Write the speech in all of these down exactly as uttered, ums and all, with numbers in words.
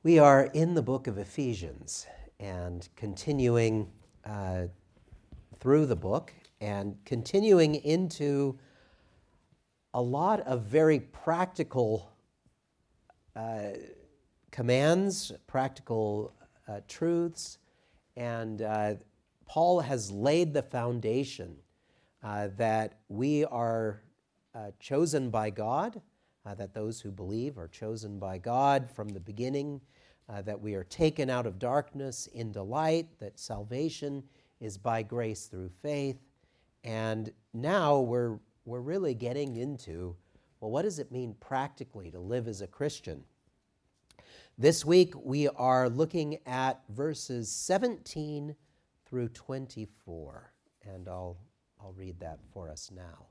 We are in the book of Ephesians and continuing uh, through the book and continuing into a lot of very practical uh, commands, practical uh, truths, and uh, Paul has laid the foundation uh, that we are uh, chosen by God, uh, that those who believe are chosen by God from the beginning, uh, that we are taken out of darkness into light, that salvation is by grace through faith, and now we're we're really getting into, well, what does it mean practically to live as a Christian? This week we are looking at verses seventeen through twenty-four, and I'll I'll read that for us now.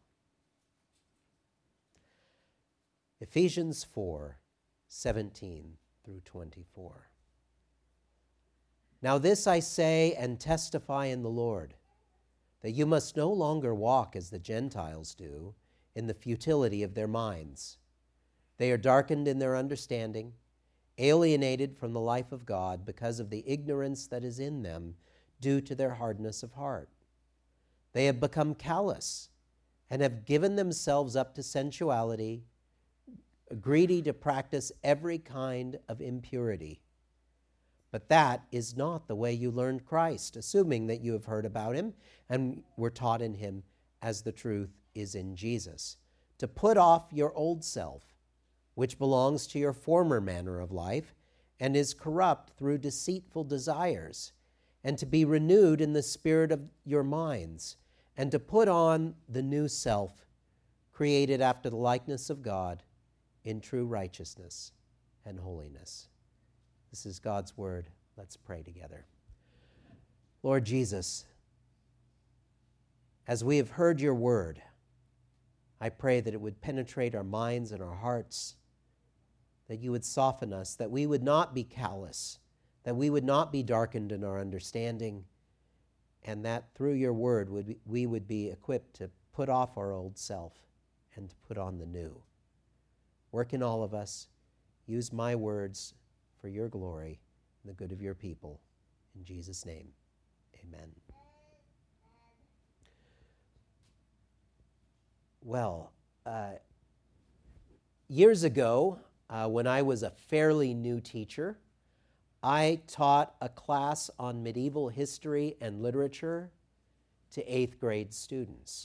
Ephesians four, seventeen through twenty-four. Now this I say and testify in the Lord, that you must no longer walk as the Gentiles do, in the futility of their minds. They are darkened in their understanding, alienated from the life of God because of the ignorance that is in them due to their hardness of heart. They have become callous and have given themselves up to sensuality, greedy to practice every kind of impurity. But that is not the way you learned Christ, assuming that you have heard about him and were taught in him as the truth is in Jesus, to put off your old self, which belongs to your former manner of life and is corrupt through deceitful desires, and to be renewed in the spirit of your minds, and to put on the new self, created after the likeness of God, in true righteousness and holiness. This is God's word. Let's pray together. Lord Jesus, as we have heard your word, I pray that it would penetrate our minds and our hearts, that you would soften us, that we would not be callous, that we would not be darkened in our understanding, and that through your word would be, we would be equipped to put off our old self and to put on the new. Work in all of us. Use my words for your glory and the good of your people. In Jesus' name, amen. Well, uh, years ago, uh, when I was a fairly new teacher, I taught a class on medieval history and literature to eighth grade students.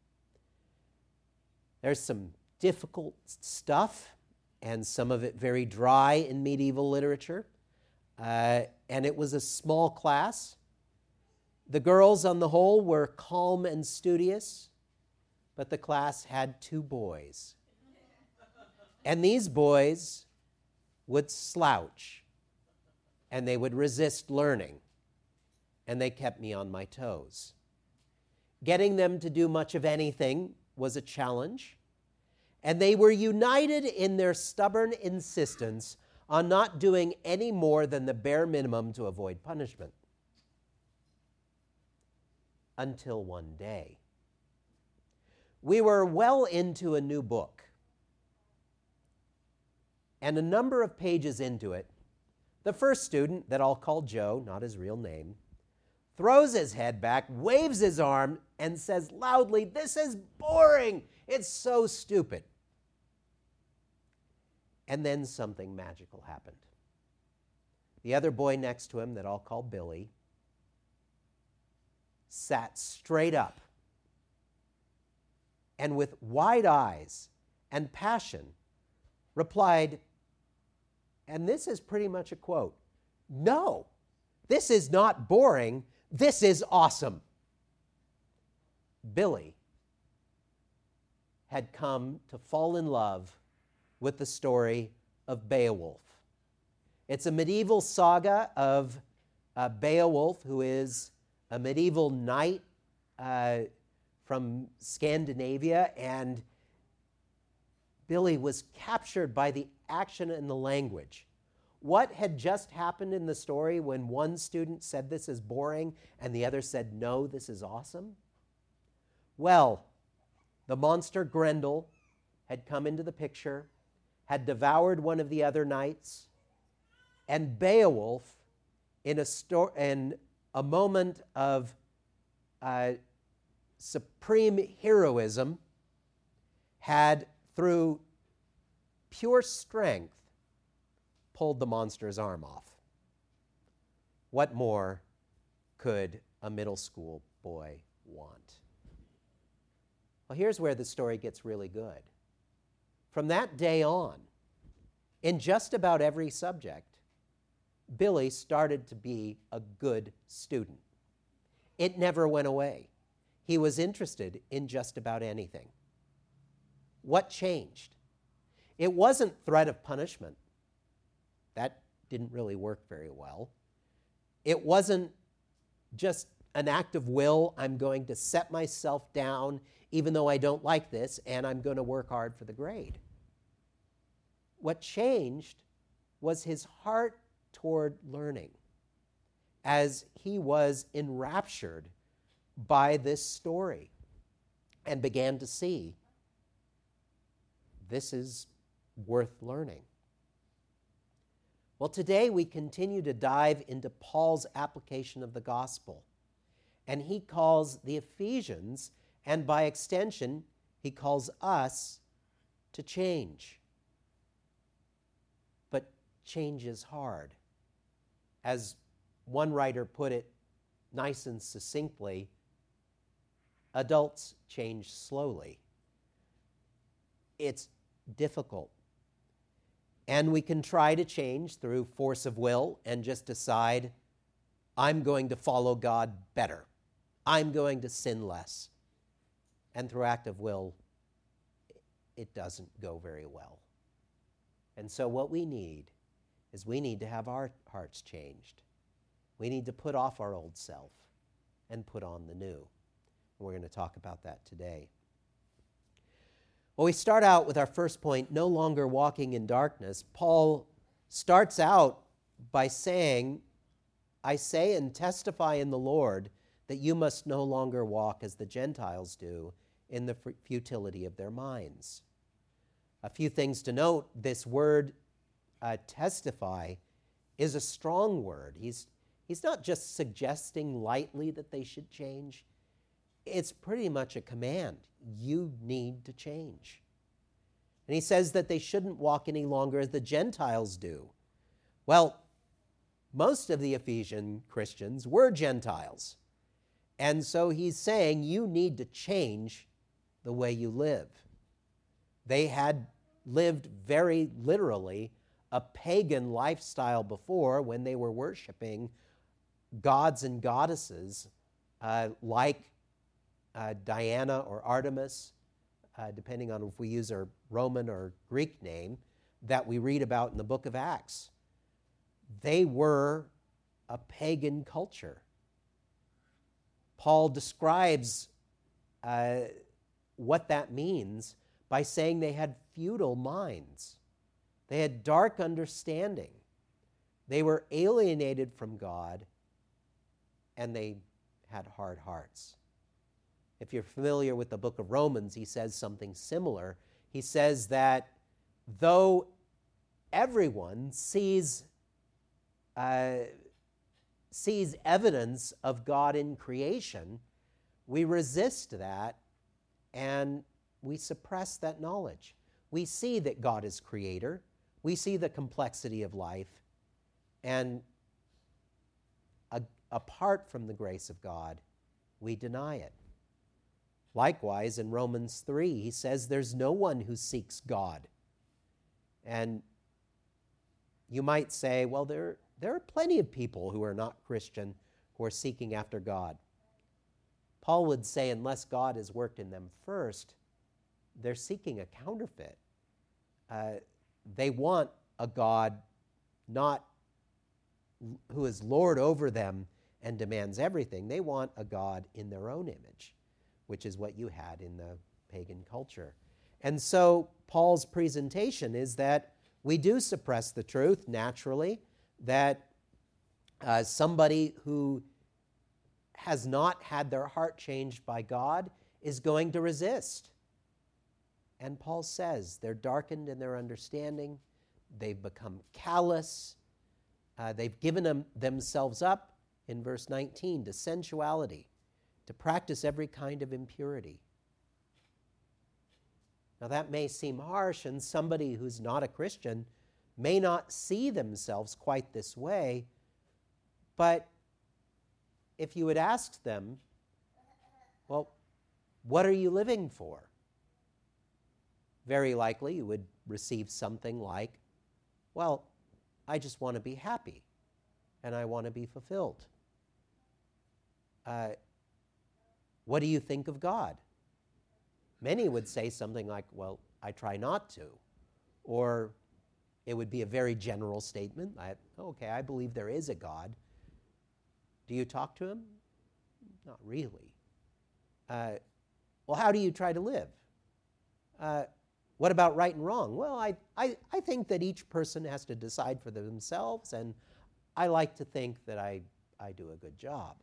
There's some difficult stuff, and some of it very dry in medieval literature. Uh, and it was a small class. The girls, on the whole, were calm and studious, but the class had two boys. And these boys would slouch, and they would resist learning, and they kept me on my toes. Getting them to do much of anything was a challenge. And they were united in their stubborn insistence on not doing any more than the bare minimum to avoid punishment. Until one day, we were well into a new book. And a number of pages into it, the first student, that I'll call Joe, not his real name, throws his head back, waves his arm, and says loudly, "This is boring. It's so stupid." And then something magical happened. The other boy next to him, that I'll call Billy, sat straight up and with wide eyes and passion replied, and this is pretty much a quote, "No, this is not boring. This is awesome." Billy had come to fall in love with the story of Beowulf. It's a medieval saga of uh, Beowulf, who is a medieval knight uh, from Scandinavia, and Billy was captured by the action and the language. What had just happened in the story when one student said this is boring and the other said, no, this is awesome? Well, the monster Grendel had come into the picture, had devoured one of the other knights, And Beowulf, in a, sto- in a moment of uh, supreme heroism, had, through pure strength, pulled the monster's arm off. What more could a middle school boy want? Well, here's where the story gets really good. From that day on, in just about every subject, Billy started to be a good student. It never went away. He was interested in just about anything. What changed? It wasn't threat of punishment. That didn't really work very well. It wasn't just an act of will. I'm going to set myself down even though I don't like this, and I'm going to work hard for the grade. What changed was his heart toward learning, as he was enraptured by this story and began to see this is worth learning. Well, today we continue to dive into Paul's application of the gospel, and he calls the Ephesians, and by extension, he calls us to change. But change is hard. As one writer put it nice and succinctly, adults change slowly. It's difficult. And we can try to change through force of will and just decide, I'm going to follow God better. I'm going to sin less. And through act of will, it doesn't go very well. And so what we need is we need to have our hearts changed. We need to put off our old self and put on the new. And we're going to talk about that today. Well, we start out with our first point, no longer walking in darkness. Paul starts out by saying, I say and testify in the Lord that you must no longer walk as the Gentiles do in the futility of their minds. A few things to note. This word, uh, testify, is a strong word. He's, he's not just suggesting lightly that they should change. It's pretty much a command. You need to change. And he says that they shouldn't walk any longer as the Gentiles do. Well, most of the Ephesian Christians were Gentiles. And so he's saying you need to change the way you live. They had lived very literally a pagan lifestyle before, when they were worshiping gods and goddesses uh, like uh, Diana or Artemis, uh, depending on if we use a Roman or Greek name, that we read about in the book of Acts. They were a pagan culture. Paul describes uh, what that means by saying they had futile minds. They had dark understanding. They were alienated from God, and they had hard hearts. If you're familiar with the book of Romans, he says something similar. He says that though everyone sees uh, sees evidence of God in creation, we resist that and we suppress that knowledge. We see that God is creator. We see the complexity of life. And a, apart from the grace of God, we deny it. Likewise, in Romans three, he says there's no one who seeks God. And you might say, well, there, there are plenty of people who are not Christian who are seeking after God. Paul would say, unless God has worked in them first, they're seeking a counterfeit. Uh, they want a God not who is Lord over them and demands everything. They want a God in their own image, which is what you had in the pagan culture. And so Paul's presentation is that we do suppress the truth naturally, that uh, somebody who has not had their heart changed by God is going to resist. And Paul says they're darkened in their understanding, they've become callous, Uh, they've given them, themselves up, in verse nineteen, to sensuality, to practice every kind of impurity. Now that may seem harsh, and somebody who's not a Christian may not see themselves quite this way, but if you had asked them, well, what are you living for? Very likely you would receive something like, well, I just want to be happy, and I want to be fulfilled. Uh, what do you think of God? Many would say something like, well, I try not to. Or it would be a very general statement. I, okay, I believe there is a God. Do you talk to him? Not really. Uh, well, how do you try to live? Uh, what about right and wrong? Well, I, I, I think that each person has to decide for themselves, and I like to think that I, I do a good job.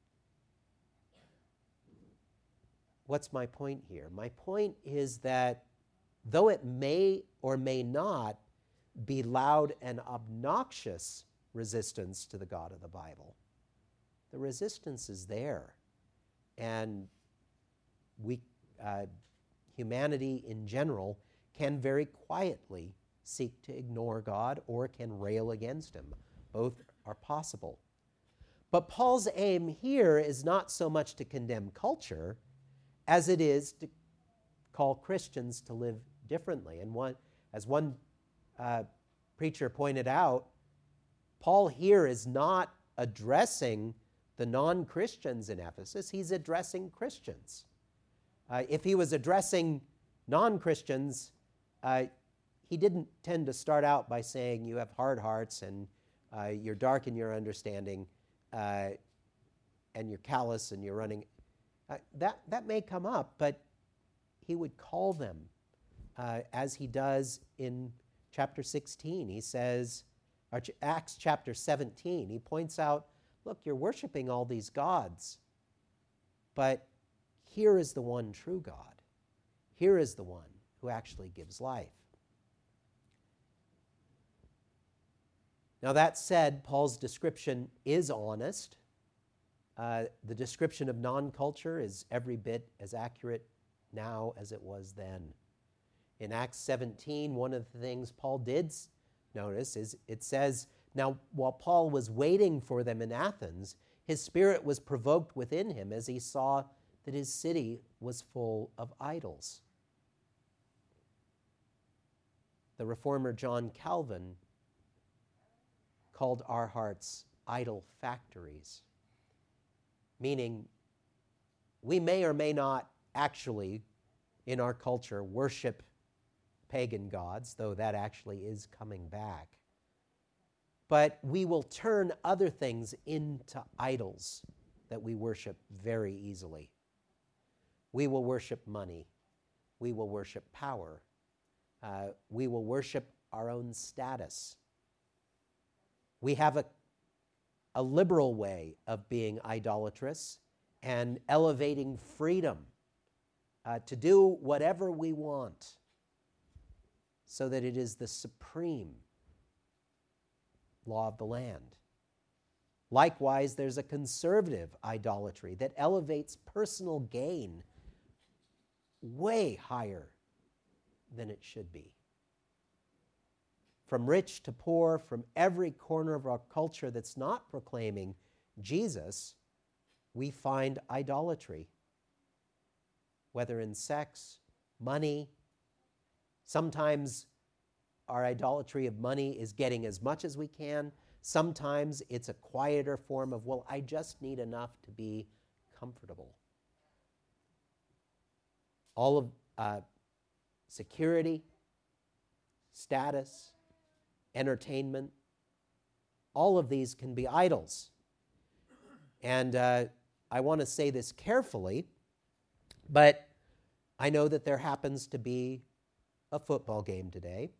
What's my point here? My point is that though it may or may not be loud and obnoxious resistance to the God of the Bible, the resistance is there. And we, uh, humanity in general can very quietly seek to ignore God or can rail against him. Both are possible. But Paul's aim here is not so much to condemn culture as it is to call Christians to live differently. And one, as one uh, preacher pointed out, Paul here is not addressing the non-Christians in Ephesus, he's addressing Christians. Uh, if he was addressing non-Christians, uh, he didn't tend to start out by saying you have hard hearts and uh, you're dark in your understanding uh, and you're callous and you're running. Uh, that, that may come up, but he would call them, uh, as he does in chapter sixteen. He says, or Acts chapter seventeen, he points out, look, you're worshiping all these gods, but here is the one true God. Here is the one who actually gives life. Now that said, Paul's description is honest. Uh, the description of non-culture is every bit as accurate now as it was then. In Acts seventeen, one of the things Paul did notice is it says, now while Paul was waiting for them in Athens, his spirit was provoked within him as he saw that his city was full of idols. The reformer John Calvin called our hearts idol factories, meaning we may or may not actually, in our culture, worship pagan gods, though that actually is coming back. But we will turn other things into idols that we worship very easily. We will worship money. We will worship power. Uh, we will worship our own status. We have a, a liberal way of being idolatrous and elevating freedom uh, to do whatever we want so that it is the supreme law of the land. Likewise, there's a conservative idolatry that elevates personal gain way higher than it should be. From rich to poor, from every corner of our culture that's not proclaiming Jesus, we find idolatry, whether in sex, money. Sometimes our idolatry of money is getting as much as we can. Sometimes it's a quieter form of, well, I just need enough to be comfortable. All of uh, security, status, entertainment, all of these can be idols. And uh, I want to say this carefully, but I know that there happens to be a football game today.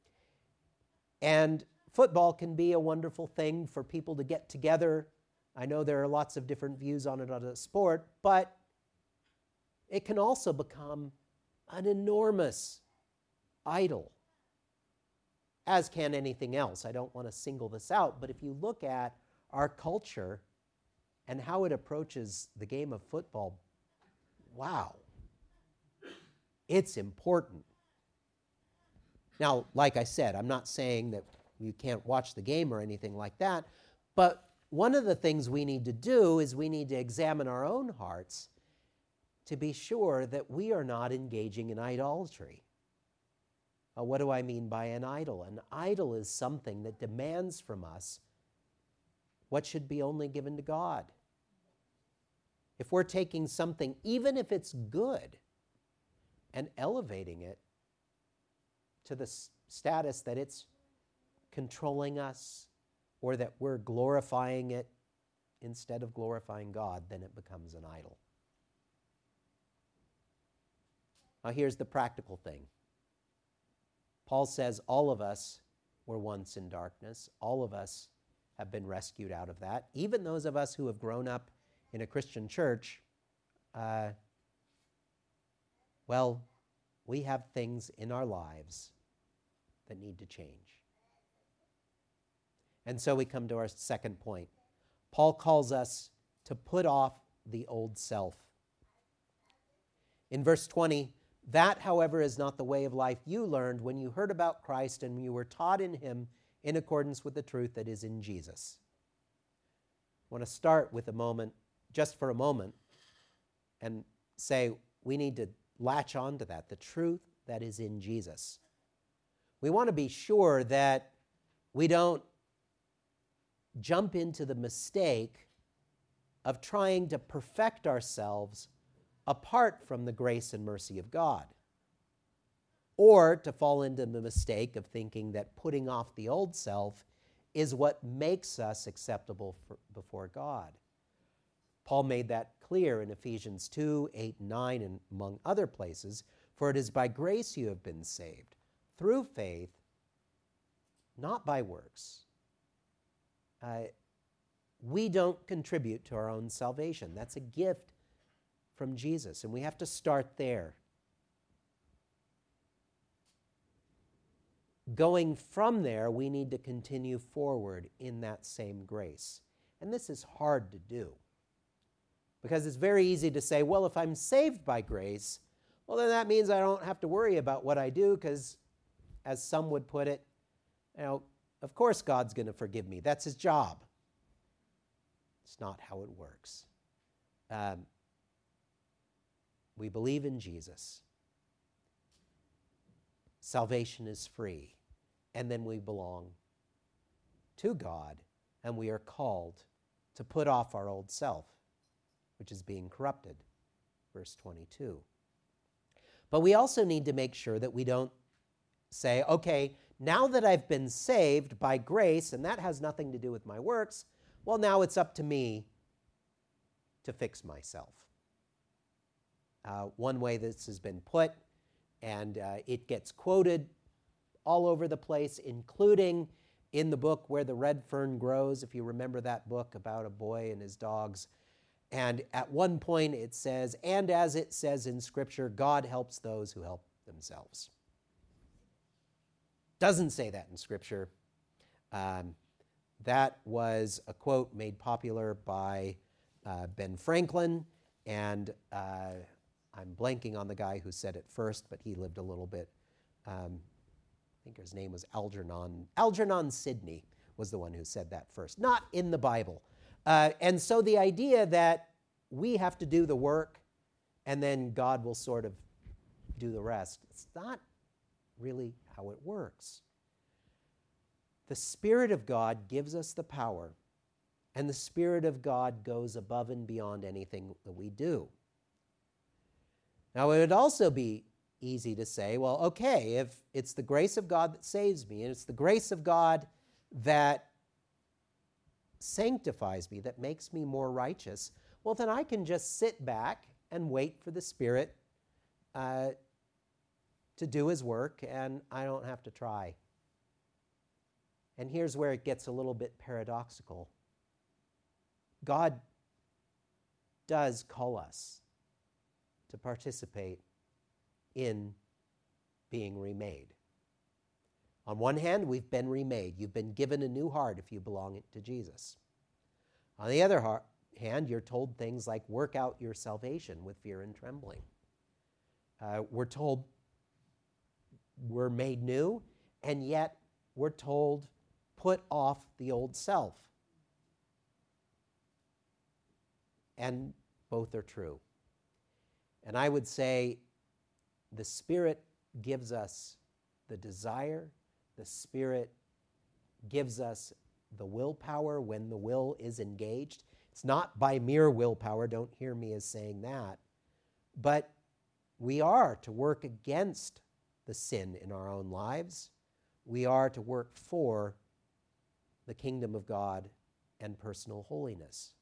And football can be a wonderful thing for people to get together. I know there are lots of different views on it as a sport, but it can also become an enormous idol. as can anything else. I don't want to single this out, but if you look at our culture and how it approaches the game of football, wow, it's important. Now, like I said, I'm not saying that you can't watch the game or anything like that, but one of the things we need to do is we need to examine our own hearts to be sure that we are not engaging in idolatry. Uh, what do I mean by an idol? An idol is something that demands from us what should be only given to God. If we're taking something, even if it's good, and elevating it to the s- status that it's controlling us or that we're glorifying it instead of glorifying God, then it becomes an idol. Now here's the practical thing. Paul says all of us were once in darkness. All of us have been rescued out of that. Even those of us who have grown up in a Christian church, uh, well, we have things in our lives that need to change. And so we come to our second point. Paul calls us to put off the old self. In verse twenty, that, however, is not the way of life you learned when you heard about Christ and you were taught in him in accordance with the truth that is in Jesus. I want to start with a moment, just for a moment, and say we need to latch on to that, the truth that is in Jesus. We want to be sure that we don't jump into the mistake of trying to perfect ourselves apart from the grace and mercy of God, or to fall into the mistake of thinking that putting off the old self is what makes us acceptable for, before God. Paul made that clear in Ephesians two, eight, and nine, and among other places, for it is by grace you have been saved, through faith, not by works. Uh, we don't contribute to our own salvation. That's a gift from Jesus, and we have to start there. Going from there, we need to continue forward in that same grace. And this is hard to do, because it's very easy to say, well, if I'm saved by grace, well, then that means I don't have to worry about what I do, because, as some would put it, you know, of course God's going to forgive me. That's his job. It's not how it works. Um, we believe in Jesus. Salvation is free. And then we belong to God, and we are called to put off our old self, which is being corrupted. Verse twenty-two. But we also need to make sure that we don't say, okay, now that I've been saved by grace, and that has nothing to do with my works, well, now it's up to me to fix myself. Uh, one way this has been put, and uh, it gets quoted all over the place, including in the book Where the Red Fern Grows, if you remember that book about a boy and his dogs. And at one point it says, and as it says in Scripture, God helps those who help themselves. Doesn't say that in Scripture. Um, that was a quote made popular by uh, Ben Franklin, and uh, I'm blanking on the guy who said it first, but he lived a little bit. Um, I think his name was Algernon. Algernon Sidney was the one who said that first, not in the Bible. Uh, and so the idea that we have to do the work and then God will sort of do the rest, it's not really how it works. The Spirit of God gives us the power, and the Spirit of God goes above and beyond anything that we do. Now, it would also be easy to say, well, okay, if it's the grace of God that saves me, and it's the grace of God that sanctifies me, that makes me more righteous, well, then I can just sit back and wait for the Spirit uh, to do his work, and I don't have to try. And here's where it gets a little bit paradoxical. God does call us to participate in being remade. On one hand, we've been remade. You've been given a new heart if you belong to Jesus. On the other heart, hand, you're told things like work out your salvation with fear and trembling. Uh, we're told we're made new, and yet we're told put off the old self. And both are true. And I would say the Spirit gives us the desire, the Spirit gives us the willpower when the will is engaged. It's not by mere willpower, don't hear me as saying that, but we are to work against the sin in our own lives. We are to work for the kingdom of God and personal holiness.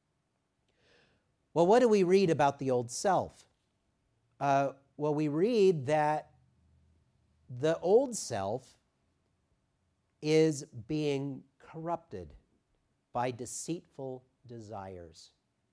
Well, what do we read about the old self? Uh, well, we read that the old self is being corrupted by deceitful desires.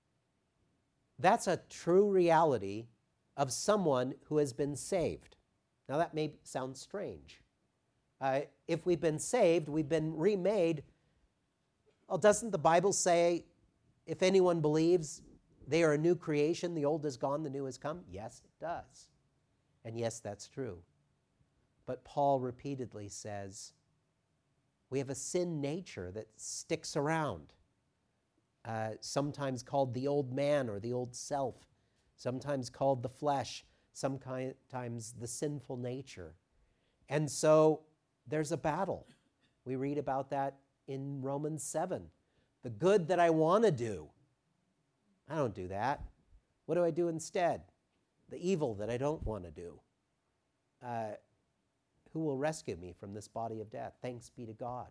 That's a true reality of someone who has been saved. Now, that may sound strange. Uh, if we've been saved, we've been remade. Well, doesn't the Bible say, if anyone believes they are a new creation, the old is gone, the new has come? Yes, it does. And yes, that's true. But Paul repeatedly says, we have a sin nature that sticks around, uh, sometimes called the old man or the old self, sometimes called the flesh, sometimes the sinful nature. And so there's a battle. We read about that in Romans seven. The good that I want to do, I don't do that. What do I do instead? The evil that I don't want to do. Uh, who will rescue me from this body of death? Thanks be to God.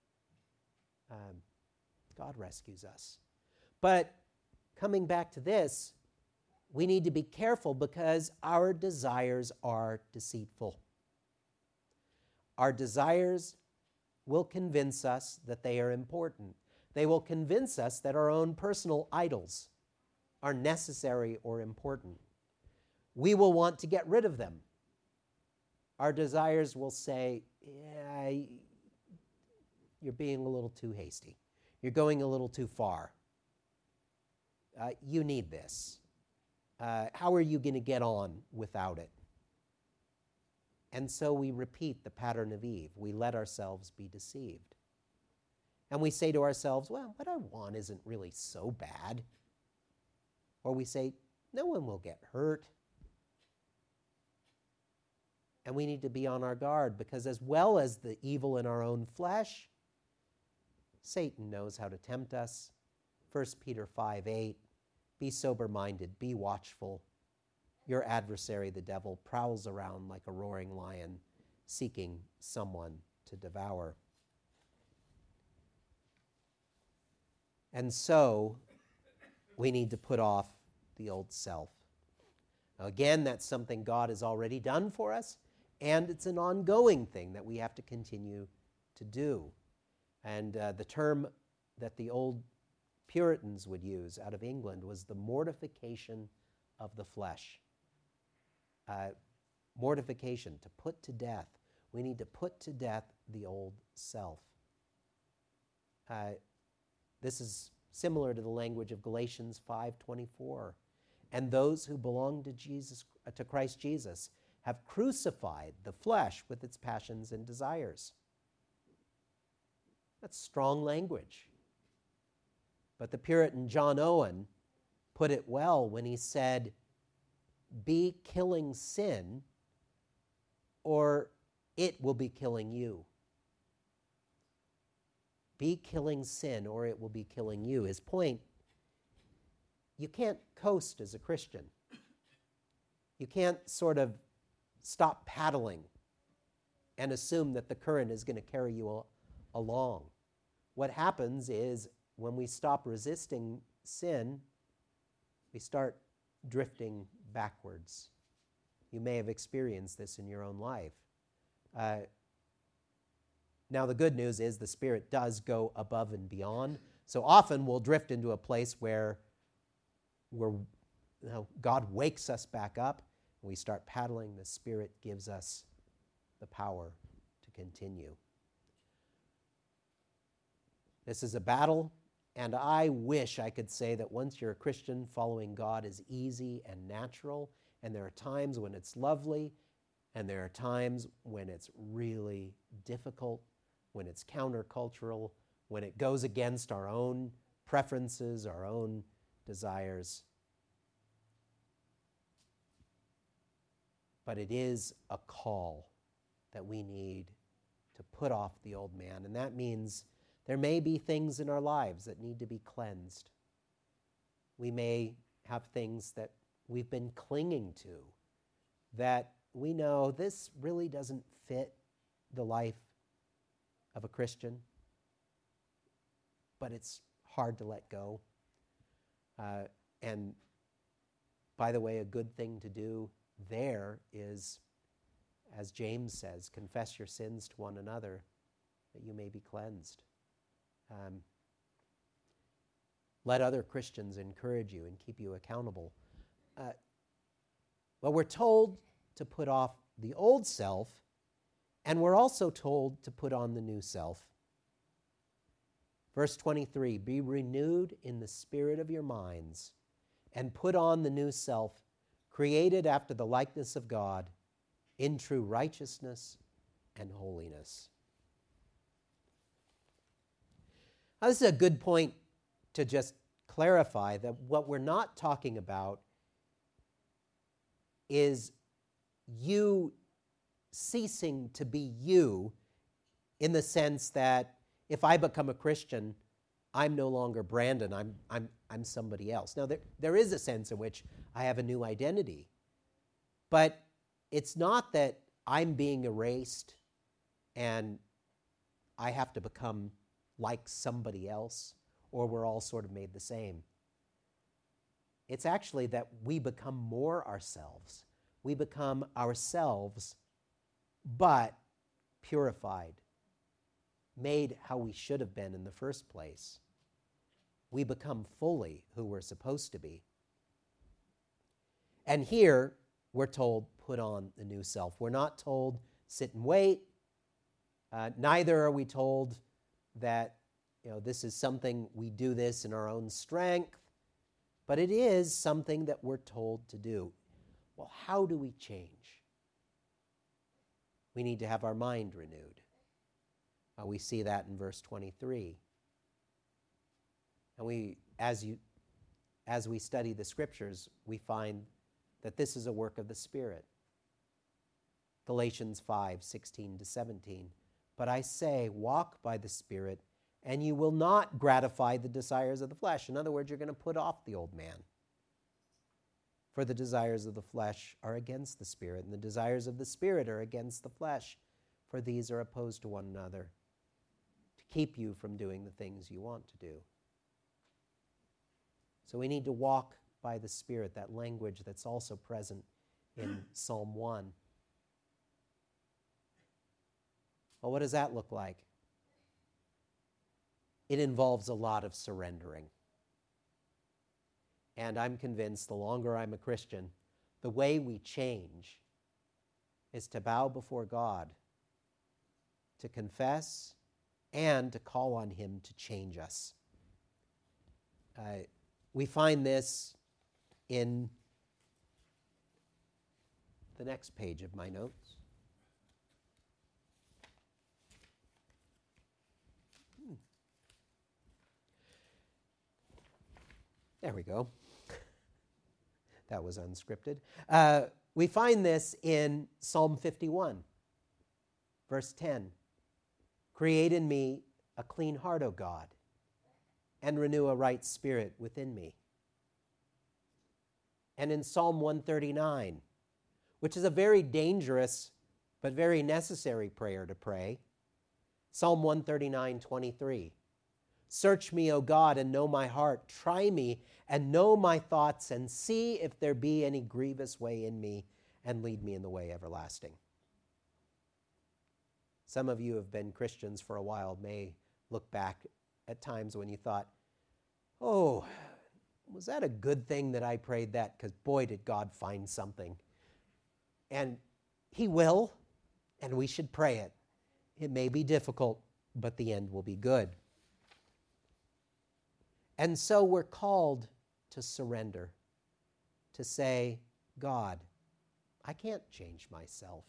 Um, God rescues us. But coming back to this, we need to be careful because our desires are deceitful. Our desires will convince us that they are important. They will convince us that our own personal idols are necessary or important. We will want to get rid of them. Our desires will say, yeah, you're being a little too hasty. You're going a little too far. Uh, you need this. Uh, how are you going to get on without it? And so we repeat the pattern of Eve. We let ourselves be deceived. And we say to ourselves, well, what I want isn't really so bad. Or we say, no one will get hurt. And we need to be on our guard because as well as the evil in our own flesh, Satan knows how to tempt us. First Peter five eight, be sober-minded, be watchful. Your adversary, the devil, prowls around like a roaring lion, seeking someone to devour. And so, we need to put off the old self. Now, again, that's something God has already done for us, and it's an ongoing thing that we have to continue to do. And uh, the term that the old Puritans would use out of England was the mortification of the flesh. Uh, mortification, to put to death. We need to put to death the old self. Uh, this is similar to the language of Galatians five twenty-four. And those who belong to Jesus, uh, to Christ Jesus, have crucified the flesh with its passions and desires. That's strong language. But the Puritan John Owen put it well when he said, be killing sin, or it will be killing you. Be killing sin, or it will be killing you. His point, you can't coast as a Christian. You can't sort of stop paddling and assume that the current is going to carry you al- along. What happens is when we stop resisting sin, we start drifting backwards. You may have experienced this in your own life. Uh, now, the good news is the Spirit does go above and beyond. So often we'll drift into a place where we're, you know, God wakes us back up, and we start paddling. The Spirit gives us the power to continue. This is a battle, and I wish I could say that once you're a Christian, following God is easy and natural, and there are times when it's lovely, and there are times when it's really difficult, when it's countercultural, when it goes against our own preferences, our own desires. But it is a call that we need to put off the old man, and that means there may be things in our lives that need to be cleansed. We may have things that we've been clinging to that we know this really doesn't fit the life of a Christian, but it's hard to let go. Uh, and by the way, a good thing to do there is, as James says, confess your sins to one another that you may be cleansed. Um, let other Christians encourage you and keep you accountable. Uh, well, we're told to put off the old self, and we're also told to put on the new self. Verse twenty-three, be renewed in the spirit of your minds, and put on the new self, created after the likeness of God, in true righteousness and holiness. Now, this is a good point to just clarify that what we're not talking about is you ceasing to be you, in the sense that if I become a Christian, I'm no longer Brandon, I'm, I'm, I'm somebody else. Now, there, there is a sense in which I have a new identity, but it's not that I'm being erased and I have to become like somebody else, or we're all sort of made the same. It's actually that we become more ourselves. We become ourselves, but purified, made how we should have been in the first place. We become fully who we're supposed to be. And here, we're told, put on the new self. We're not told, sit and wait. Uh, neither are we told that, you know, this is something we do this in our own strength, but it is something that we're told to do. Well, how do we change? We need to have our mind renewed. Uh, we see that in verse twenty-three. And we, as you, as we study the scriptures, we find that this is a work of the Spirit. Galatians five, sixteen to seventeen. But I say, walk by the Spirit, and you will not gratify the desires of the flesh. In other words, you're going to put off the old man. For the desires of the flesh are against the Spirit, and the desires of the Spirit are against the flesh, for these are opposed to one another, to keep you from doing the things you want to do. So we need to walk by the Spirit, that language that's also present in Psalm one. Well, what does that look like? It involves a lot of surrendering. And I'm convinced the longer I'm a Christian, the way we change is to bow before God, to confess, and to call on Him to change us. Uh, we find this in the next page of my notes. Hmm. There we go. That was unscripted. Uh, we find this in Psalm fifty-one, verse ten. Create in me a clean heart, O God, and renew a right spirit within me. And in Psalm one thirty-nine, which is a very dangerous but very necessary prayer to pray, Psalm one thirty-nine, twenty-three. Search me, O God, and know my heart. Try me and know my thoughts, and see if there be any grievous way in me, and lead me in the way everlasting. Some of you have been Christians for a while, may look back at times when you thought, oh, was that a good thing that I prayed that? Because boy, did God find something. And He will, and we should pray it. It may be difficult, but the end will be good. And so we're called to surrender, to say, God, I can't change myself.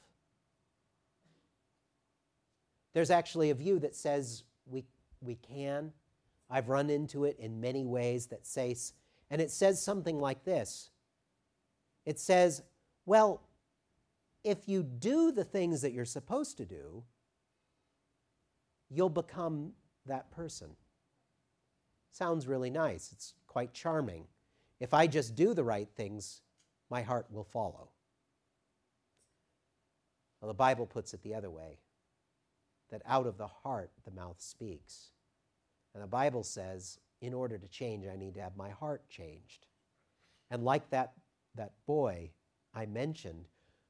There's actually a view that says we, we can. I've run into it in many ways that say, and it says something like this. It says, well, if you do the things that you're supposed to do, you'll become that person. Sounds really nice. It's quite charming. If I just do the right things, my heart will follow. Well, the Bible puts it the other way, that out of the heart the mouth speaks. And the Bible says, in order to change, I need to have my heart changed. And like that, that boy I mentioned,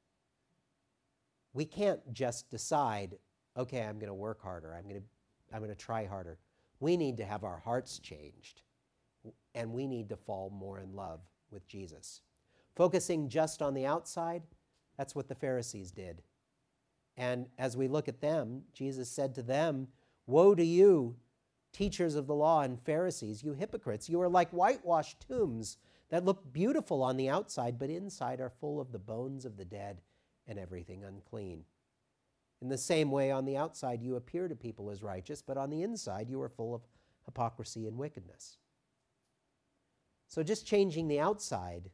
we can't just decide, okay, I'm going to work harder, I'm going to, I'm going to try harder. We need to have our hearts changed, and we need to fall more in love with Jesus. Focusing just on the outside, that's what the Pharisees did. And as we look at them, Jesus said to them, woe to you, teachers of the law and Pharisees, you hypocrites. You are like whitewashed tombs that look beautiful on the outside, but inside are full of the bones of the dead and everything unclean. In the same way, on the outside you appear to people as righteous, but on the inside you are full of hypocrisy and wickedness. So just changing the outside,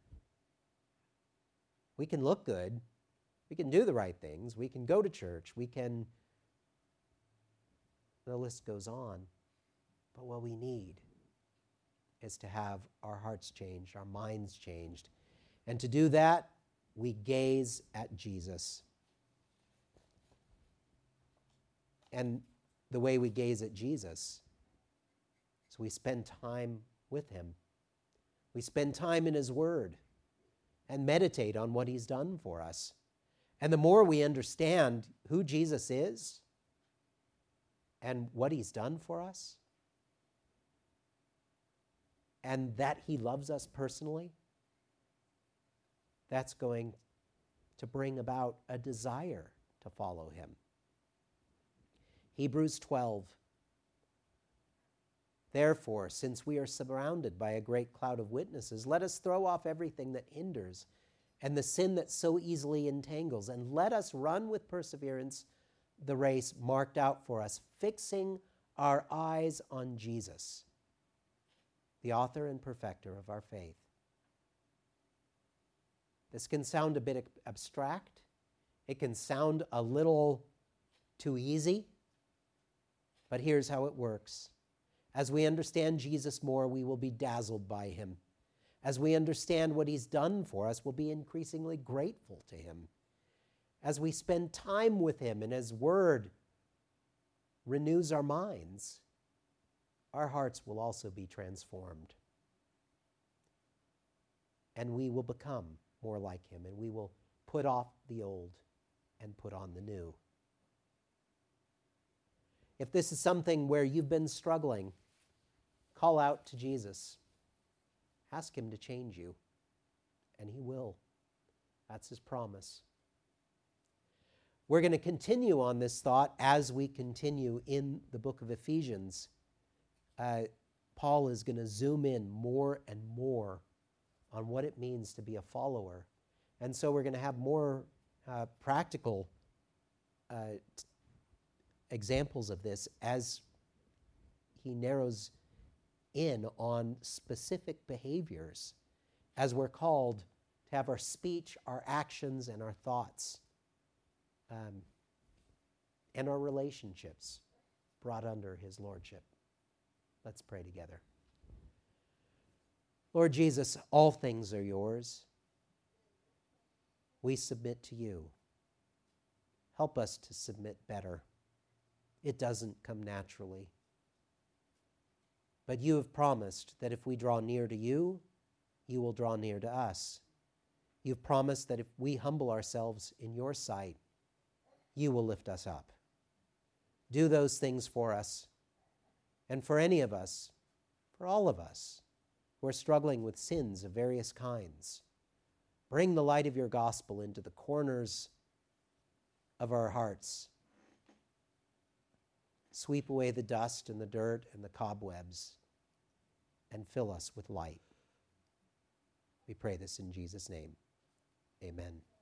we can look good, we can do the right things, we can go to church, we can, the list goes on. But what we need is to have our hearts changed, our minds changed. And to do that, we gaze at Jesus. And the way we gaze at Jesus is we spend time with him. We spend time in his word and meditate on what he's done for us. And the more we understand who Jesus is and what he's done for us, and that he loves us personally, that's going to bring about a desire to follow him. Hebrews twelve. Therefore, since we are surrounded by a great cloud of witnesses, let us throw off everything that hinders and the sin that so easily entangles, and let us run with perseverance the race marked out for us, fixing our eyes on Jesus, the author and perfecter of our faith. This can sound a bit abstract. It can sound a little too easy. But here's how it works. As we understand Jesus more, we will be dazzled by him. As we understand what he's done for us, we'll be increasingly grateful to him. As we spend time with him and his word renews our minds, our hearts will also be transformed. And we will become more like him, and we will put off the old and put on the new. If this is something where you've been struggling, call out to Jesus. Ask him to change you, and he will. That's his promise. We're going to continue on this thought as we continue in the book of Ephesians. Uh, Paul is going to zoom in more and more on what it means to be a follower. And so we're going to have more uh, practical uh, t- examples of this as he narrows in on specific behaviors, as we're called to have our speech, our actions, and our thoughts um, and our relationships brought under his lordship. Let's pray together. Lord Jesus, all things are yours. We submit to you. Help us to submit better. It doesn't come naturally. But you have promised that if we draw near to you, you will draw near to us. You've promised that if we humble ourselves in your sight, you will lift us up. Do those things for us, and for any of us, for all of us, who are struggling with sins of various kinds. Bring the light of your gospel into the corners of our hearts Sweep away the dust and the dirt and the cobwebs and fill us with light. We pray this in Jesus' name. Amen.